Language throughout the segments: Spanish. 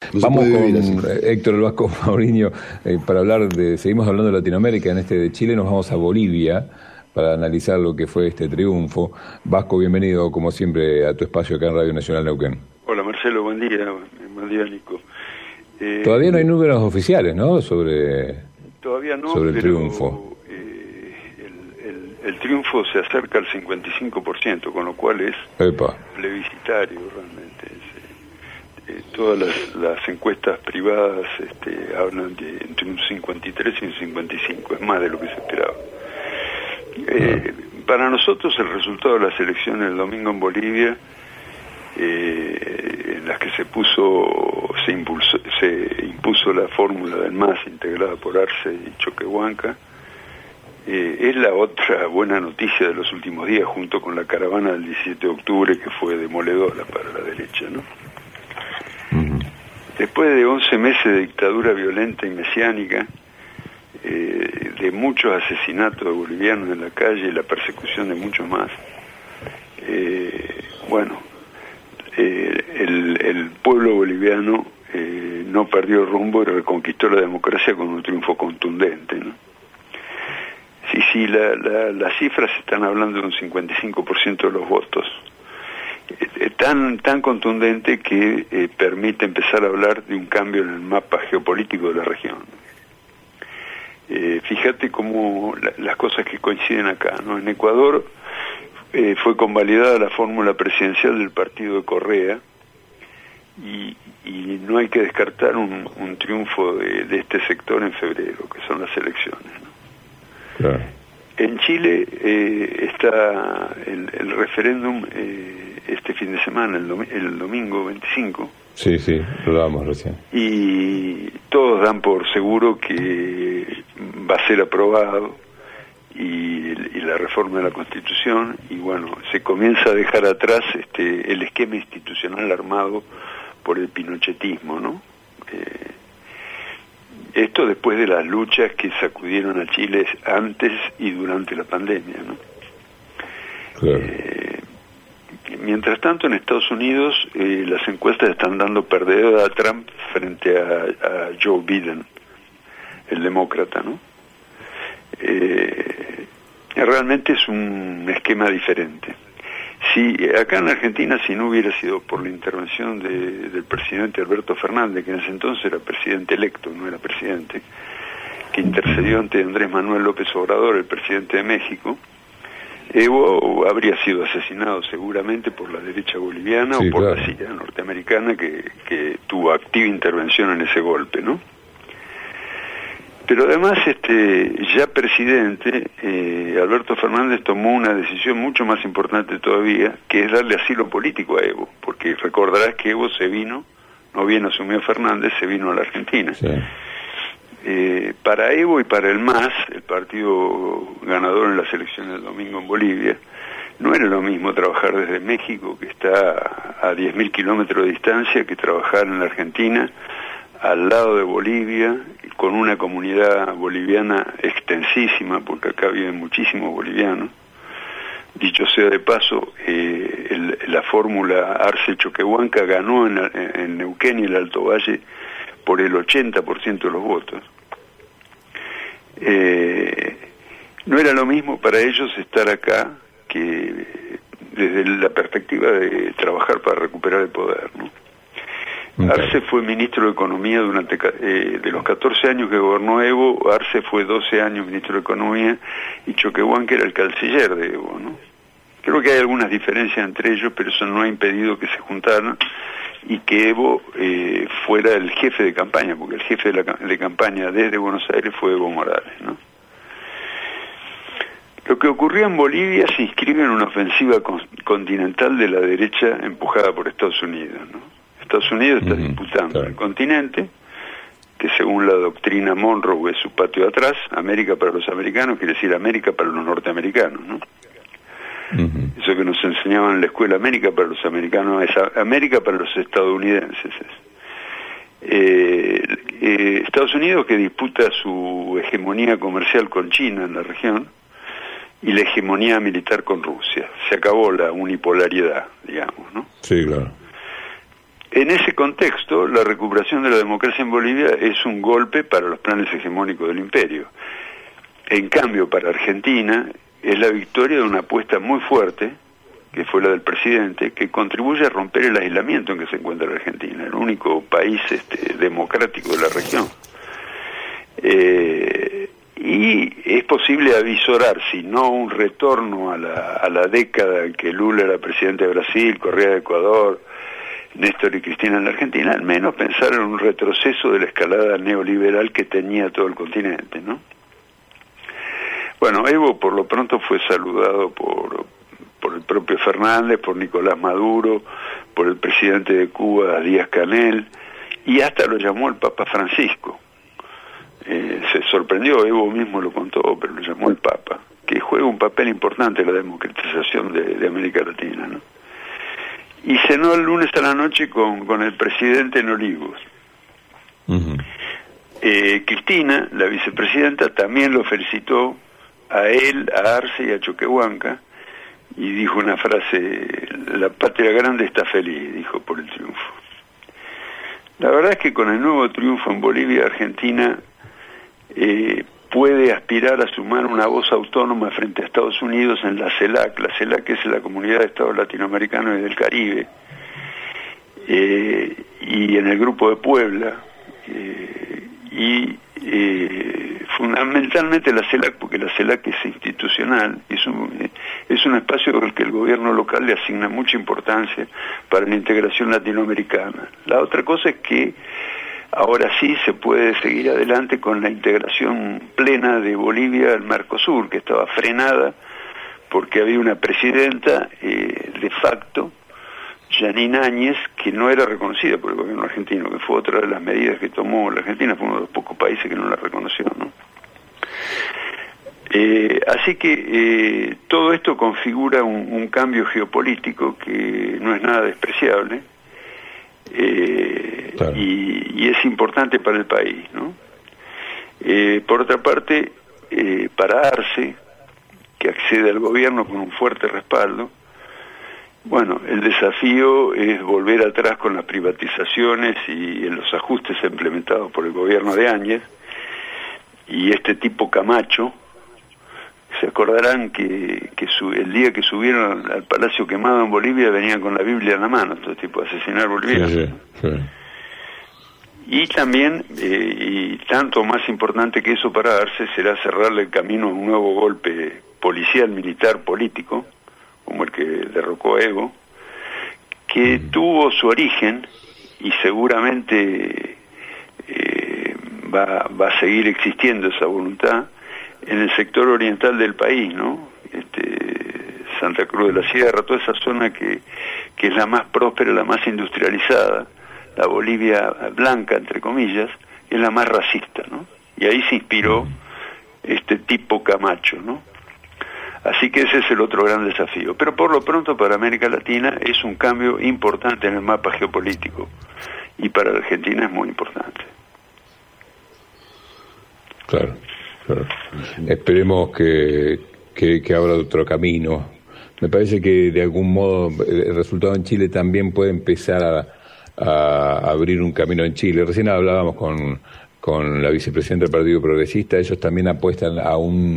No Vamos se puede con vivir así. Héctor El Vasco Mauriño para hablar seguimos hablando de Latinoamérica, en este de Chile nos vamos a Bolivia para analizar lo que fue este triunfo. Vasco, bienvenido como siempre a tu espacio acá en Radio Nacional Neuquén. Hola Marcelo, buen día Nico. Todavía no hay números oficiales, ¿no? Sobre el triunfo. El triunfo se acerca al 55%, con lo cual es plebiscitario realmente. Todas las encuestas privadas hablan de entre un 53 y un 55, es más de lo que se esperaba. Para nosotros el resultado de las elecciones del domingo en Bolivia, en las que se impuso la fórmula del MAS integrada por Arce y Choquehuanca, es la otra buena noticia de los últimos días, junto con la caravana del 17 de octubre que fue demoledora para la derecha, ¿no? Después de 11 meses de dictadura violenta y mesiánica, de muchos asesinatos de bolivianos en la calle y la persecución de muchos más, el pueblo boliviano no perdió rumbo y reconquistó la democracia con un triunfo contundente, ¿no? Sí, las cifras están hablando de un 55% de los votos. Tan contundente que permite empezar a hablar de un cambio en el mapa geopolítico de la región. Fíjate cómo las cosas que coinciden acá, ¿no? En Ecuador fue convalidada la fórmula presidencial del partido de Correa y no hay que descartar un triunfo de este sector en febrero, que son las elecciones, ¿no? Claro. En Chile está el referéndum este fin de semana, el domingo 25. Sí, lo dábamos recién. Y todos dan por seguro que va a ser aprobado y la reforma de la Constitución, y bueno, se comienza a dejar atrás el esquema institucional armado por el pinochetismo, ¿no? Esto después de las luchas que sacudieron a Chile antes y durante la pandemia, ¿no? Claro. Mientras tanto, en Estados Unidos las encuestas están dando perdedor a Trump frente a Joe Biden, el demócrata, ¿no? Realmente es un esquema diferente. Si acá en Argentina, si no hubiera sido por la intervención del presidente Alberto Fernández, que en ese entonces era presidente electo, no era presidente, que intercedió ante Andrés Manuel López Obrador, el presidente de México, Evo habría sido asesinado seguramente por la derecha boliviana o por la CIA norteamericana que tuvo activa intervención en ese golpe, ¿no? Pero además, ya presidente, Alberto Fernández tomó una decisión mucho más importante todavía, que es darle asilo político a Evo, porque recordarás que Evo no bien asumió Fernández, se vino a la Argentina. Sí. Para Evo y para el MAS, el partido ganador en las elecciones del domingo en Bolivia, no era lo mismo trabajar desde México, que está a 10.000 kilómetros de distancia, que trabajar en la Argentina, al lado de Bolivia, con una comunidad boliviana extensísima, porque acá viven muchísimos bolivianos. Dicho sea de paso, la fórmula Arce-Choquehuanca ganó en Neuquén y el Alto Valle por el 80% de los votos. No era lo mismo para ellos estar acá que desde la perspectiva de trabajar para recuperar el poder, ¿no? Arce fue ministro de Economía durante de los 14 años que gobernó Evo. Arce fue 12 años ministro de Economía y Choquehuanca era el canciller de Evo, ¿no? Creo que hay algunas diferencias entre ellos, pero eso no ha impedido que se juntaran y que Evo fuera el jefe de campaña, porque el jefe de campaña desde Buenos Aires fue Evo Morales, ¿no? Lo que ocurrió en Bolivia se inscribe en una ofensiva continental de la derecha empujada por Estados Unidos, ¿no? Estados Unidos está disputando el continente, que según la doctrina Monroe es su patio de atrás. América para los americanos quiere decir América para los norteamericanos, ¿no? Eso que nos enseñaban en la escuela, América para los americanos es América para los estadounidenses. Estados Unidos, que disputa su hegemonía comercial con China en la región y la hegemonía militar con Rusia. Se acabó la unipolaridad, digamos, ¿no? Sí, claro. En ese contexto, la recuperación de la democracia en Bolivia es un golpe para los planes hegemónicos del imperio. En cambio, para Argentina, es la victoria de una apuesta muy fuerte, que fue la del presidente, que contribuye a romper el aislamiento en que se encuentra la Argentina, el único país democrático de la región. Y es posible avisorar, si no un retorno a la década en que Lula era presidente de Brasil, Correa de Ecuador, Néstor y Cristina en la Argentina, al menos pensar en un retroceso de la escalada neoliberal que tenía todo el continente, ¿no? Bueno, Evo por lo pronto fue saludado por el propio Fernández, por Nicolás Maduro, por el presidente de Cuba, Díaz-Canel, y hasta lo llamó el Papa Francisco. Se sorprendió, Evo mismo lo contó, pero lo llamó el Papa, que juega un papel importante en la democratización de América Latina, ¿no? Y cenó el lunes a la noche con el presidente en Olivos. Uh-huh. Cristina, la vicepresidenta, también lo felicitó a él, a Arce y a Choquehuanca, y dijo una frase: la patria grande está feliz, dijo, por el triunfo. La verdad es que con el nuevo triunfo en Bolivia, Argentina puede aspirar a sumar una voz autónoma frente a Estados Unidos en la CELAC. La CELAC es la Comunidad de Estados Latinoamericanos y del Caribe, y en el Grupo de Puebla, fundamentalmente la CELAC, porque la CELAC es institucional, es un espacio al que el gobierno local le asigna mucha importancia para la integración latinoamericana. La otra cosa es que ahora sí se puede seguir adelante con la integración plena de Bolivia al Mercosur, que estaba frenada porque había una presidenta de facto, Janine Áñez, que no era reconocida por el gobierno argentino, que fue otra de las medidas que tomó la Argentina, fue uno de los pocos países que no la reconoció, ¿no? Así que todo esto configura un cambio geopolítico que no es nada despreciable, claro. y es importante para el país, ¿no? Por otra parte, para Arce, que accede al gobierno con un fuerte respaldo, bueno, el desafío es volver atrás con las privatizaciones y en los ajustes implementados por el gobierno de Áñez, y este tipo Camacho. Se acordarán que el día que subieron al Palacio Quemado en Bolivia venían con la Biblia en la mano, todo tipo de asesinar bolivianos. Sí, sí. Y también, y tanto más importante que eso para Arce, será cerrarle el camino a un nuevo golpe policial, militar, político, como el que derrocó a Evo, que tuvo su origen y seguramente va a seguir existiendo esa voluntad en el sector oriental del país, ¿no? Santa Cruz de la Sierra, toda esa zona que es la más próspera, la más industrializada, la Bolivia blanca, entre comillas, es la más racista, ¿no? Y ahí se inspiró este tipo Camacho, ¿no? Así que ese es el otro gran desafío. Pero por lo pronto para América Latina es un cambio importante en el mapa geopolítico, y para la Argentina es muy importante. Claro. Esperemos que abra otro camino. Me parece que de algún modo el resultado en Chile también puede empezar a abrir un camino en Chile. Recién hablábamos con la vicepresidenta del Partido Progresista. Ellos también apuestan a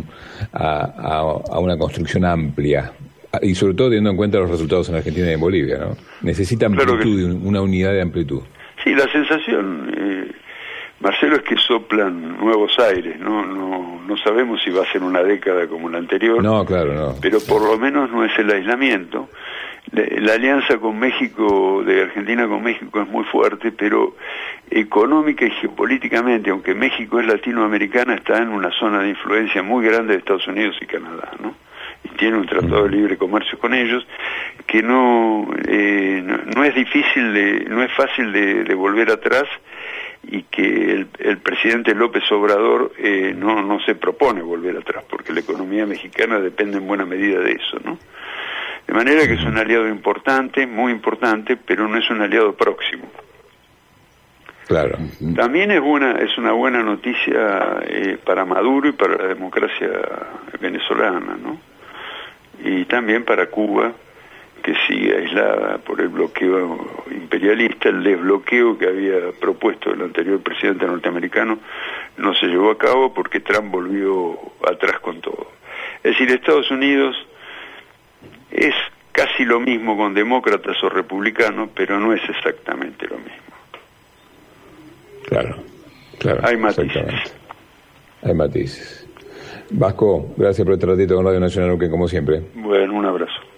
una construcción amplia, y sobre todo teniendo en cuenta los resultados en Argentina y en Bolivia, ¿no? Necesita amplitud, claro, una unidad de amplitud. Sí, la sensación, Marcelo, es que soplan nuevos aires, no sabemos si va a ser una década como la anterior. No, claro, no. Pero por lo menos no es el aislamiento. La alianza con México, de Argentina con México, es muy fuerte, pero económica y geopolíticamente, aunque México es latinoamericana, está en una zona de influencia muy grande de Estados Unidos y Canadá, ¿no? Y tiene un tratado de libre comercio con ellos, que no es difícil, no es fácil de volver atrás, y que el presidente López Obrador no se propone volver atrás, porque la economía mexicana depende en buena medida de eso, ¿no? De manera que es un aliado importante, muy importante, pero no es un aliado próximo. Claro. También es una buena noticia para Maduro y para la democracia venezolana, ¿no? Y también para Cuba, que sigue aislada por el bloqueo imperialista. El desbloqueo que había propuesto el anterior presidente norteamericano no se llevó a cabo porque Trump volvió atrás con todo. Es decir, Estados Unidos es casi lo mismo con demócratas o republicanos, pero no es exactamente lo mismo. Claro, claro. Hay matices. Hay matices. Vasco, gracias por este ratito con Radio Nacional, que como siempre. Bueno, un abrazo.